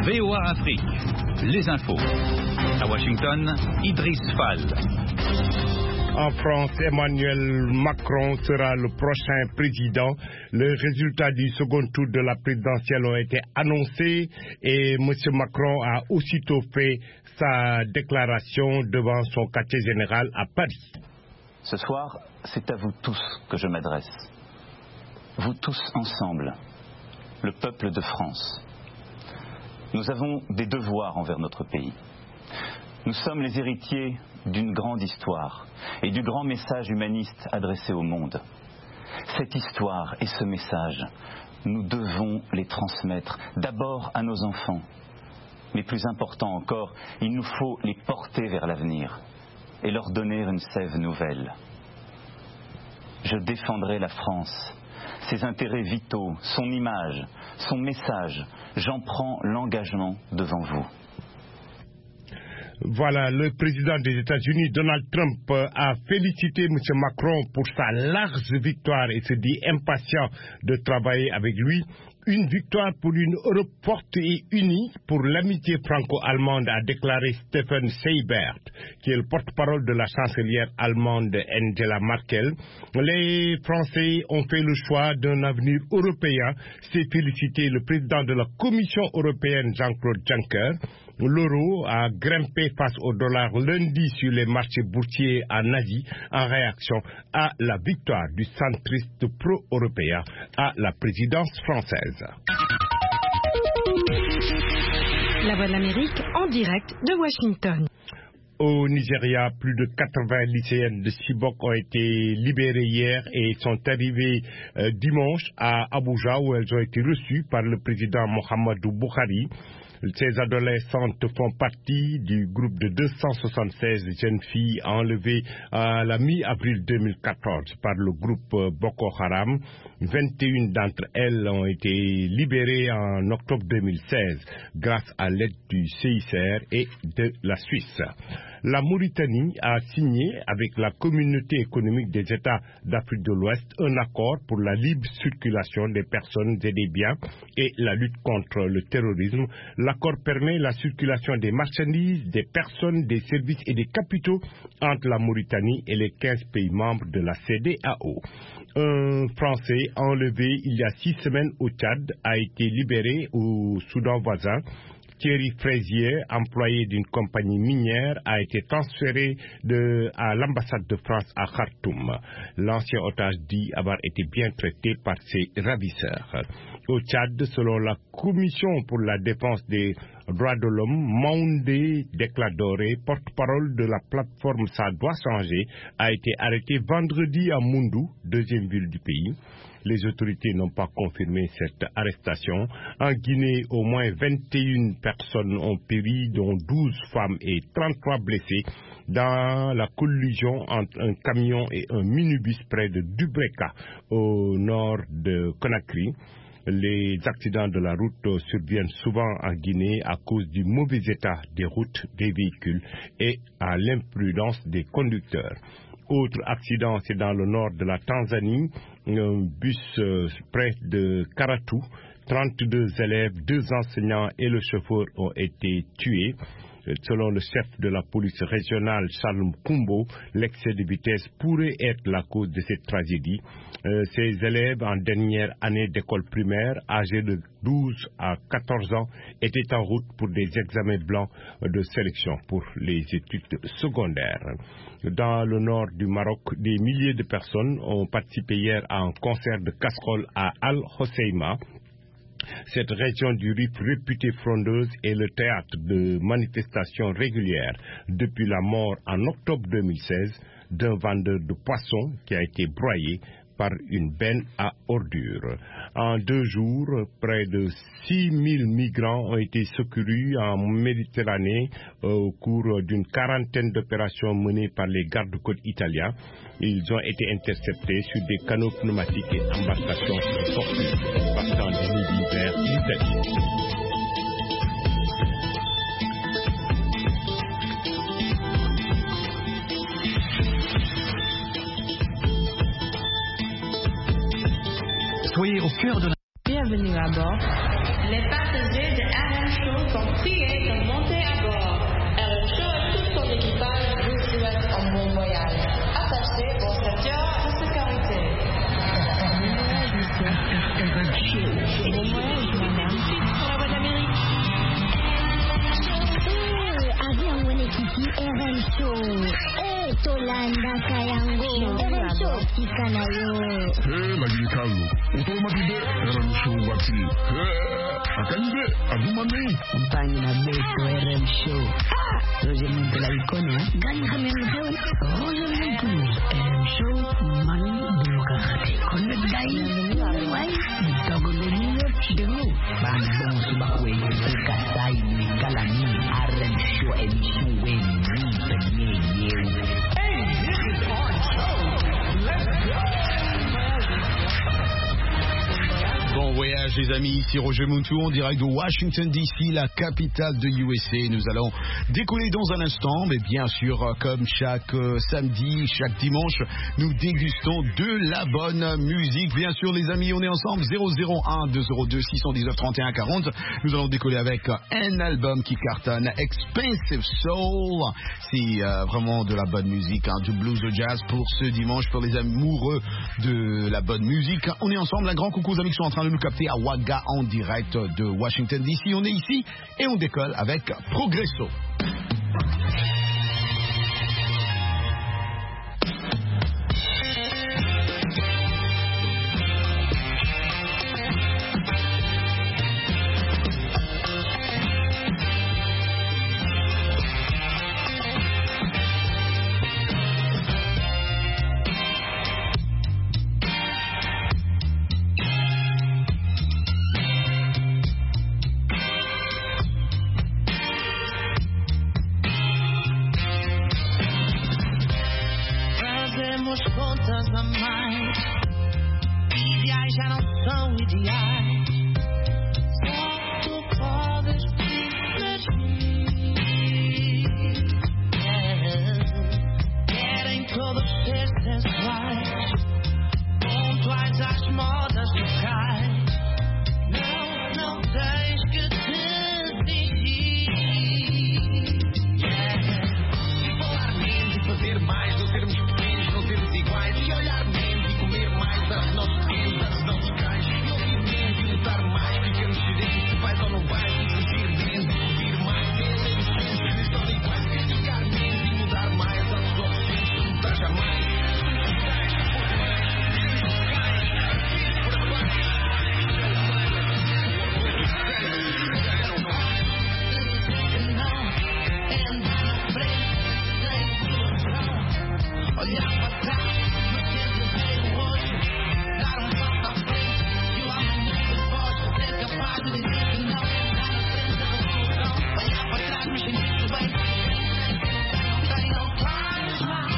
VOA Afrique, les infos. À Washington, Idriss Fall. En France, Emmanuel Macron sera le prochain président. Les résultats du second tour de la présidentielle ont été annoncés et M. Macron a aussitôt fait sa déclaration devant son quartier général à Paris. Ce soir, c'est à vous tous que je m'adresse. Vous tous ensemble, le peuple de France. Nous avons des devoirs envers notre pays. Nous sommes les héritiers d'une grande histoire et du grand message humaniste adressé au monde. Cette histoire et ce message, nous devons les transmettre d'abord à nos enfants. Mais plus important encore, il nous faut les porter vers l'avenir et leur donner une sève nouvelle. Je défendrai la France, ses intérêts vitaux, son image, son message. J'en prends l'engagement devant vous. Voilà, le président des États-Unis, Donald Trump, a félicité M. Macron pour sa large victoire et se dit impatient de travailler avec lui. Une victoire pour une Europe forte et unie pour l'amitié franco-allemande, a déclaré Stephen Seibert, qui est le porte-parole de la chancelière allemande Angela Merkel. Les Français ont fait le choix d'un avenir européen, s'est félicité le président de la Commission européenne Jean-Claude Juncker. L'euro a grimpé face au dollar lundi sur les marchés boursiers en Asie en réaction à la victoire du centriste pro-européen à la présidence française. La Voix de l'Amérique en direct de Washington. Au Nigeria, plus de 80 lycéennes de Chibok ont été libérées hier et sont arrivées dimanche à Abuja où elles ont été reçues par le président Muhammadu Buhari. Ces adolescentes font partie du groupe de 276 jeunes filles enlevées à la mi-avril 2014 par le groupe Boko Haram. 21 d'entre elles ont été libérées en octobre 2016 grâce à l'aide du CICR et de la Suisse. La Mauritanie a signé avec la Communauté économique des États d'Afrique de l'Ouest un accord pour la libre circulation des personnes et des biens et la lutte contre le terrorisme. L'accord permet la circulation des marchandises, des personnes, des services et des capitaux entre la Mauritanie et les 15 pays membres de la CEDEAO. Un Français enlevé il y a 6 semaines au Tchad a été libéré au Soudan voisin. Thierry Fraisier, employé d'une compagnie minière, a été transféré à l'ambassade de France à Khartoum. L'ancien otage dit avoir été bien traité par ses ravisseurs. Au Tchad, selon la Commission pour la défense des droits de l'homme, Maoundé Dekladoré, porte-parole de la plateforme Ça doit changer, a été arrêté vendredi à Moundou, deuxième ville du pays. Les autorités n'ont pas confirmé cette arrestation. En Guinée, au moins 21 personnes ont péri, dont 12 femmes et 33 blessés, dans la collision entre un camion et un minibus près de Dubreka, au nord de Conakry. Les accidents de la route surviennent souvent en Guinée à cause du mauvais état des routes des véhicules et à l'imprudence des conducteurs. Autre accident, c'est dans le nord de la Tanzanie, un bus près de Karatu. 32 élèves, 2 enseignants et le chauffeur ont été tués. Selon le chef de la police régionale, Charles Kumbo, l'excès de vitesse pourrait être la cause de cette tragédie. Ces élèves en dernière année d'école primaire, âgés de 12 à 14 ans, étaient en route pour des examens blancs de sélection pour les études secondaires. Dans le nord du Maroc, des milliers de personnes ont participé hier à un concert de casseroles à Al-Hoceima. Cette région du Rif réputée frondeuse est le théâtre de manifestations régulières depuis la mort en octobre 2016 d'un vendeur de poissons qui a été broyé par une benne à ordures. En 2 jours, près de 6000 migrants ont été secourus en Méditerranée au cours d'une quarantaine d'opérations menées par les gardes-côtes italiens. Ils ont été interceptés sur des canaux pneumatiques et embarcations fortunes partant du Libye vers l'Italie. Soyez au cœur de la... Bienvenue à bord. Les passagers de RM Show sont priés de monter à bord. RM Show et tout son équipage vous souhaitent un bon voyage. Attachez vos ceintures de sécurité. RM Show. Bon voyage, madame. Sur la voie d'Amérique. Avion Wenekiti RM Show. Tolanda Kayango. RM Show Kikanayo. Lagi kalu. Otomati RM Show wati. Akanje agumane. Compagnie na beto RM Show. Roger Mintela Icone. Gani kami mteu. Roger Mintela. RM Show. Manu Dumuka Kati. Connect Dai. Wai. Togo Lenino Chidu. Bandung Subakwe. Kasai Nikalani. RM Show. Emission Weni. Penye Yew. Hey, this is our show. Let's go. Bon voyage les amis, ici Roger Muntou en direct de Washington DC, la capitale de USA. Nous allons décoller dans un instant, mais bien sûr comme chaque samedi, chaque dimanche, nous dégustons de la bonne musique. Bien sûr les amis, on est ensemble 001 202 619 31 40. Nous allons décoller avec un album qui cartonne, Expensive Soul. C'est vraiment de la bonne musique, du blues au jazz pour ce dimanche, pour les amoureux de la bonne musique. On est ensemble, un grand coucou aux amis qui sont en train de nous capter à Ouaga en direct de Washington DC. On est ici et on décolle avec Progresso. contas a mais. Ideais já não são ideais. Só tu podes vir. Querem todos ser sensuais, pontuais às modas locais. Não tens que te fingir. E falar menos e fazer mais, não sermos pequenos, não sermos iguais. E olhar menos e comer mais das nossas rendas, dos nossos cães. E ouvir menos e lutar mais, ficamos sedentos, se vais ou não vais. E fugir menos e ouvir mais, sermos diferentes, são iguais. Castigar menos e mudar mais aos adolescentes, não mudar jamais. Olhar para trás, mas sempre ver o hoje. Dar salto à frente, que o amanhã se pode ser capaz de dizer que não. Dar à frente da revolução. Olhar para trás, mas sentir-se bem. Não tem, não faz mal.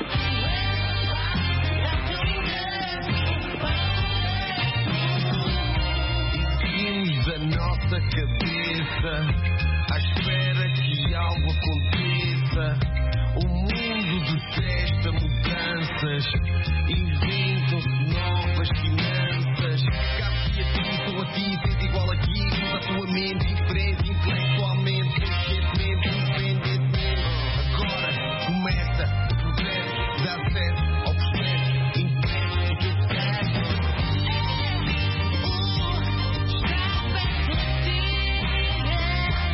Seguimos da nossa cabeça, à espera que algo aconteça. O mundo detesta mudanças, inventam-se novas finanças. Cabe-se a ti, sou a ti, sente igual aqui. Usa a tua mente, diferente intelectualmente, conscientemente, independentemente. Agora começa o progresso, dá acesso ao processo, impresso no teu cérebro. Está perto de ti.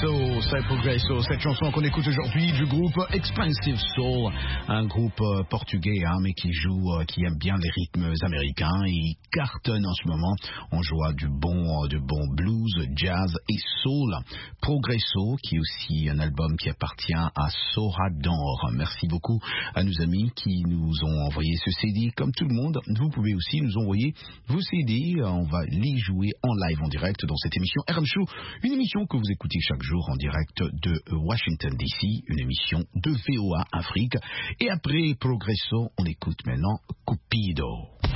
Progresso, cette chanson qu'on écoute aujourd'hui du groupe Expensive Soul, un groupe portugais mais qui aime bien les rythmes américains. Il cartonne en ce moment. On joue du bon blues, jazz et soul. Progresso, qui est aussi un album qui appartient à Sora d'Or. Merci beaucoup à nos amis qui nous ont envoyé ce CD. Comme tout le monde, vous pouvez aussi nous envoyer vos CD. On va les jouer en live, en direct dans cette émission RM Show, une émission que vous écoutez chaque jour en direct de Washington DC, une émission de VOA Afrique. Et après Progresso, on écoute maintenant Cupido.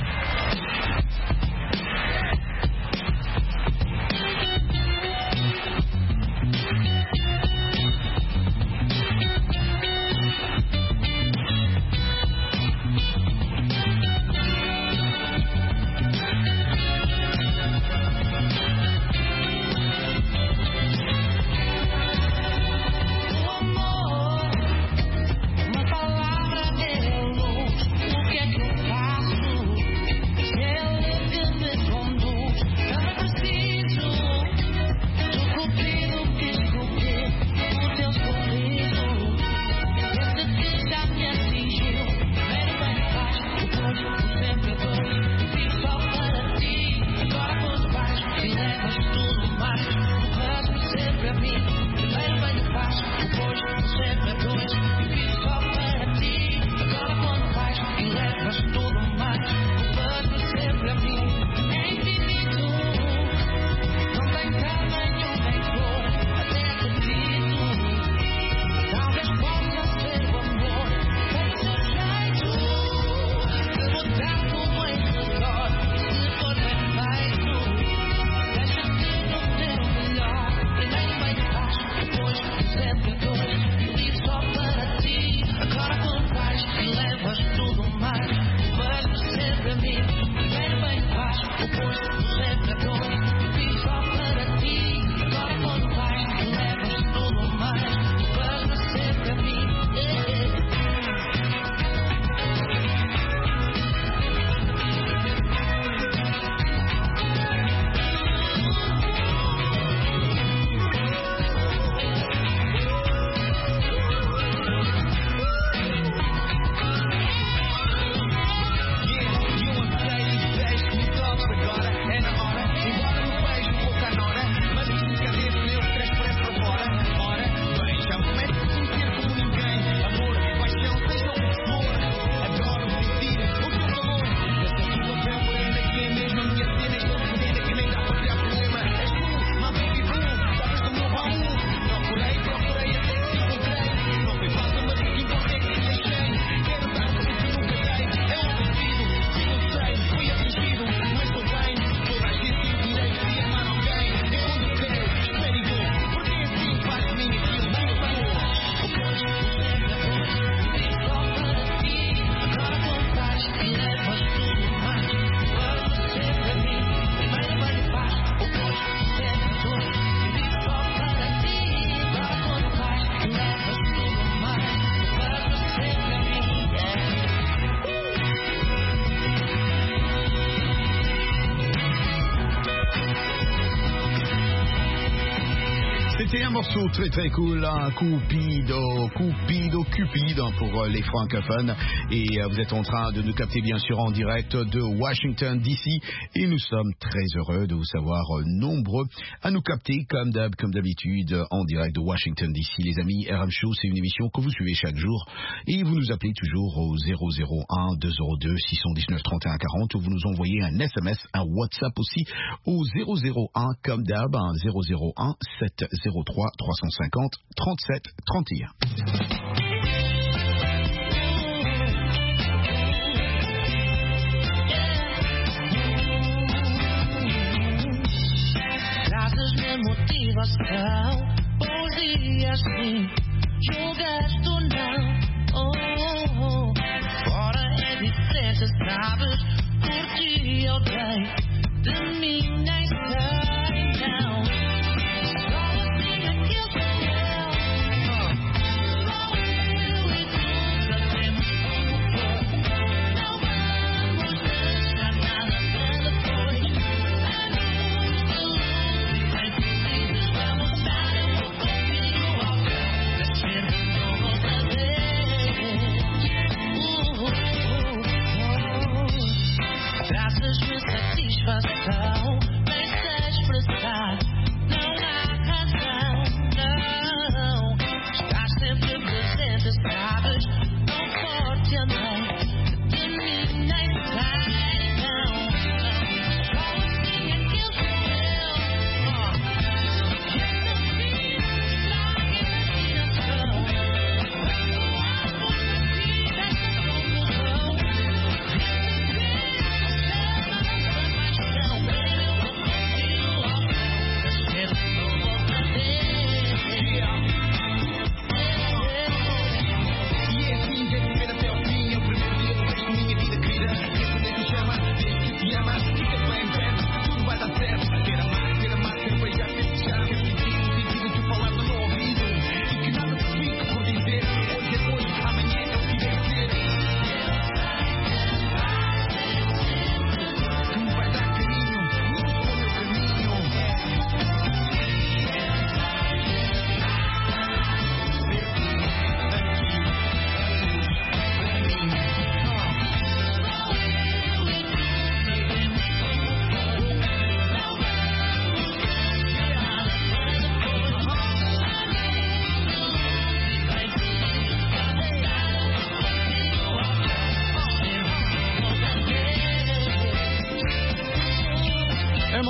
C'était un morceau très très cool, hein, Cupido pour les francophones. Et vous êtes en train de nous capter bien sûr en direct de Washington DC. Et nous sommes très heureux de vous savoir nombreux à nous capter comme d'habitude en direct de Washington DC. Les amis, RM Show, c'est une émission que vous suivez chaque jour. Et vous nous appelez toujours au 001 202 619 31 40 ou vous nous envoyez un SMS, un WhatsApp aussi au 001 comme d'hab, 001 703 350 37 31. Trazes-me motivação, hoje assim, julgaste ou não. Fora é diferente, sabes, por ti eu dei, de mim nem sei, não.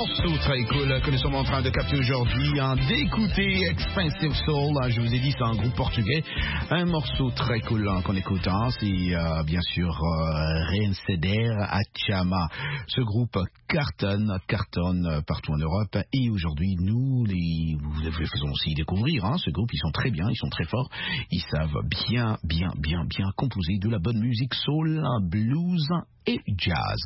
morceau très cool que nous sommes en train de capter aujourd'hui, d'écouter Expensive Soul. Je vous ai dit, c'est un groupe portugais. Un morceau très cool qu'on écoute, c'est bien sûr Reinceder Achama. Ce groupe cartonne partout en Europe. Et aujourd'hui, nous vous faisons aussi découvrir ce groupe. Ils sont très bien, ils sont très forts. Ils savent bien composer de la bonne musique soul, blues et jazz.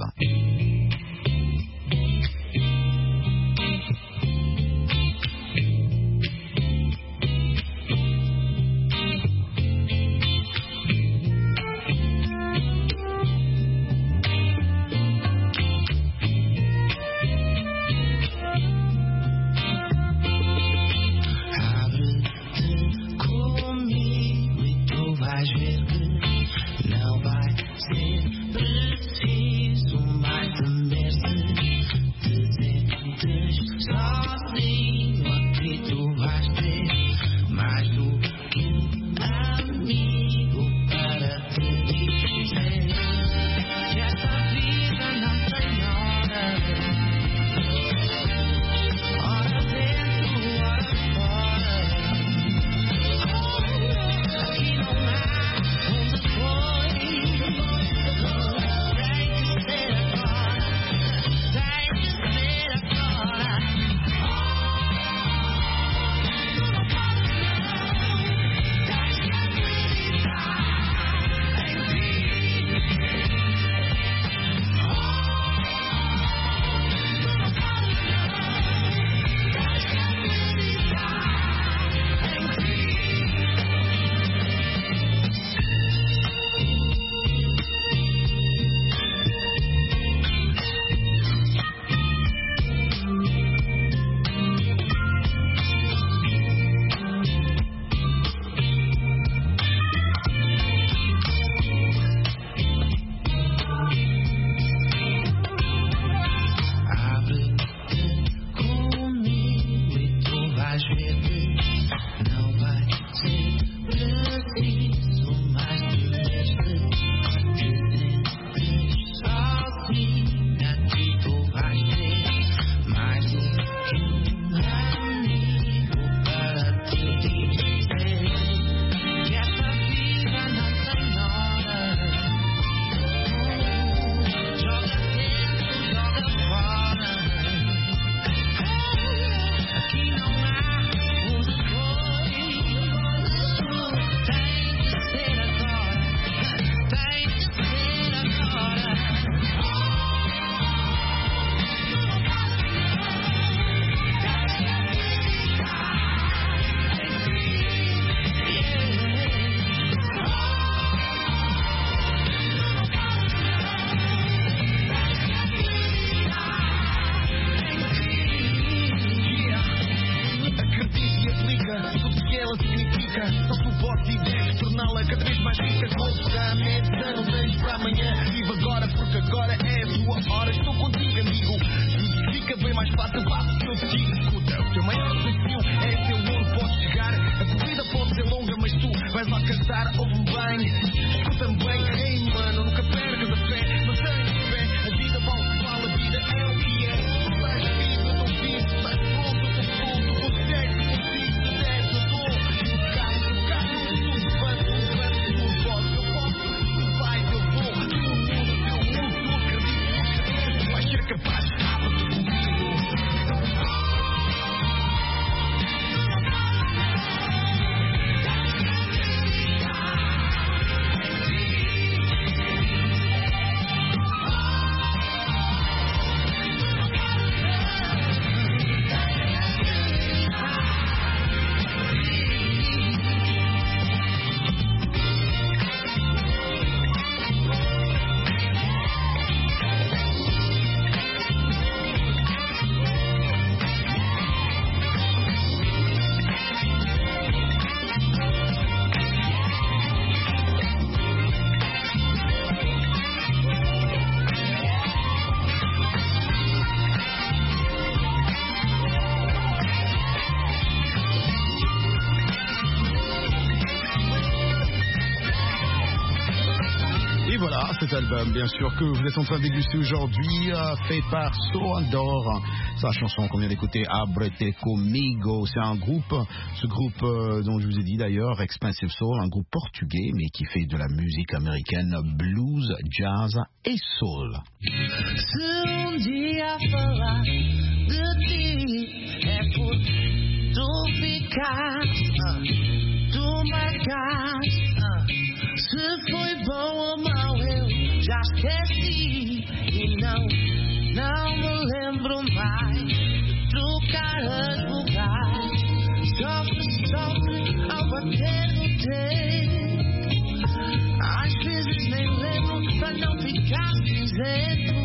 Et voilà, cet album, bien sûr, que vous êtes en train de déguster aujourd'hui, fait par So Andor. C'est la chanson qu'on vient d'écouter, Abrete Comigo. C'est un groupe, ce groupe dont je vous ai dit d'ailleurs, Expensive Soul, un groupe portugais, mais qui fait de la musique américaine, blues, jazz et soul. Se dia falar de ti é por tu ficar, tu marcar. Se foi bom ou mau eu já esqueci e não me lembro mais de trocar as vogais. Sofre ao bater no tempo. Às vezes nem lembro para não ficar cinzento.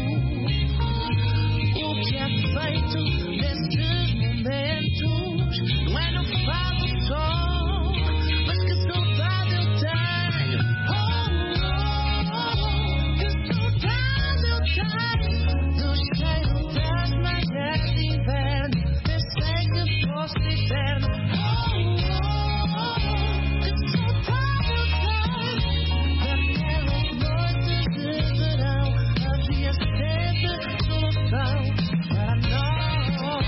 O que é feito nesses momentos não é no falo só, mas que saudade eu tenho. Que saudade eu tenho do cheiro das manhãs de inverno. Pensei que fosse eterno. Que saudade eu tenho daquelas noites de verão. Havia sempre solução para nós.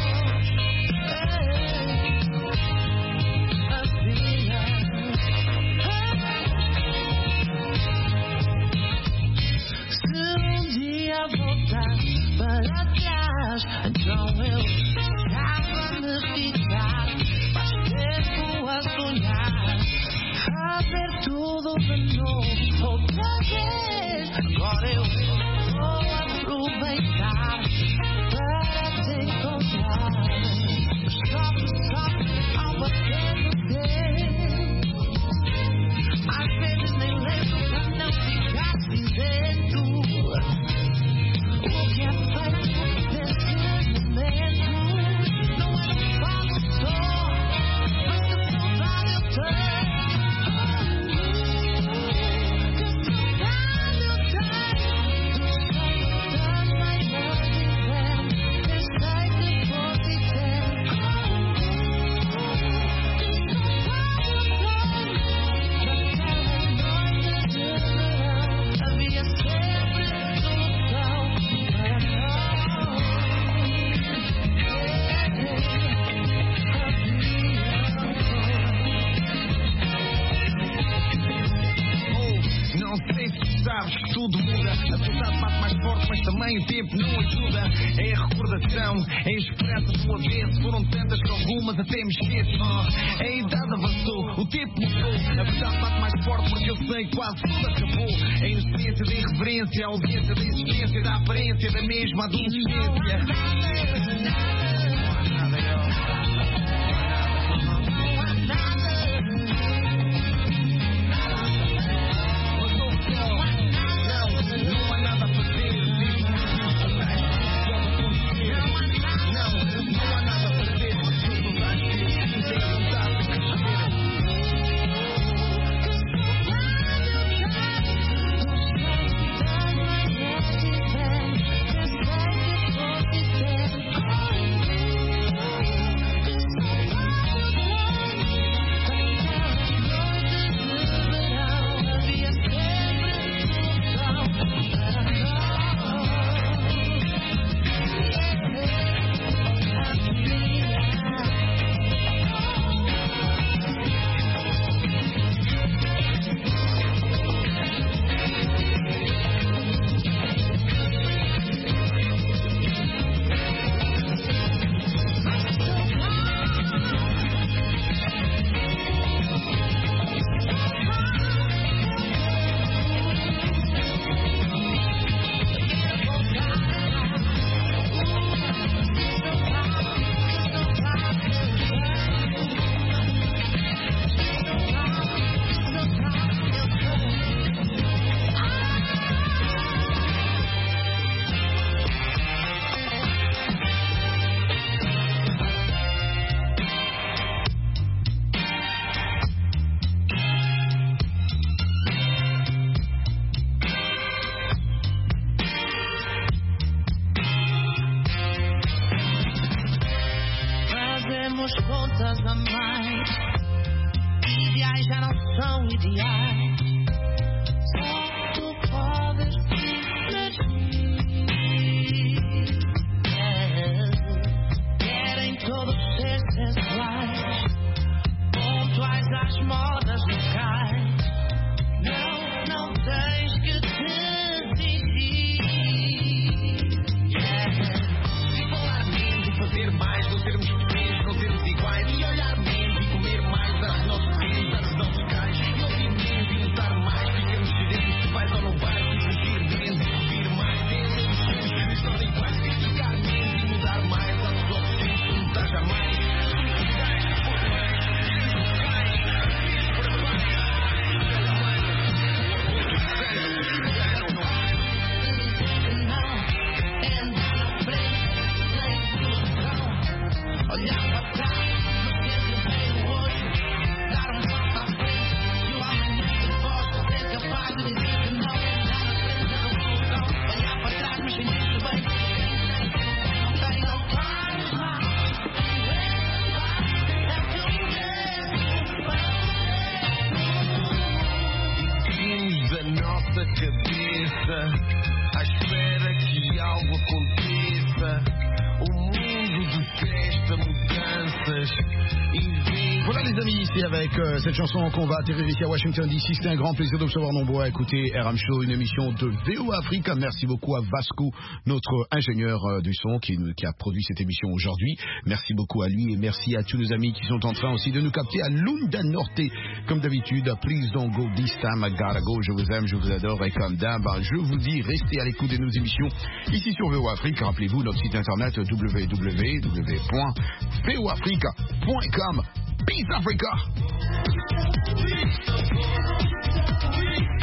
Se dia voltar para trás, então eu ficava-me ficar mais tempo a sonhar, a ver tudo de novo outra vez. Agora eu vou aproveitar para te encontrar. Sofre ao bater no tempo. Às vezes nem lembro para não ficar cinzento. O que é feito nesses momentos não é um falo só, mas que saudade eu tenho. Que saudade eu tenho do cheiro das manhãs de inverno. Pensei que fosse eterno. Que saudade eu tenho daquelas noites de verão. Havia sempre solução para Não sei se sabes que tudo muda. A saudade bate mais forte, mas também o tempo não ajuda. É a recordação, é a esperança do avesso. Foram tantas que algumas até me esqueço. A idade avançou, o tempo mudou. A verdade bate mais forte porque eu sei que quase tudo acabou. A inocência da irreverência, a ausência da existência, da aparência da mesma adolescência. Não há nada a fazer. Não há nada a fazer. contas a mais. Ideais já não são ideais. Só tu podes. à espera que algo aconteça. O mundo detesta mudanças e vem. Voilà les amis, c'est avec cette chanson qu'on va atterrir ici à Washington DC. C'était un grand plaisir de vous savoir nombreux à écouter RM Show, une émission de VOA Africa. Merci beaucoup à Vasco, notre ingénieur du son qui a produit cette émission aujourd'hui. Merci beaucoup à lui et merci à tous nos amis qui sont en train aussi de nous capter à Lunda Norte. Comme d'habitude, please don't go this time, I gotta go. Je vous aime, je vous adore et comme d'hab, je vous dis, restez à l'écoute de nos émissions ici sur VOA Africa. Rappelez-vous notre site internet www.voafrica.com. Peace Africa!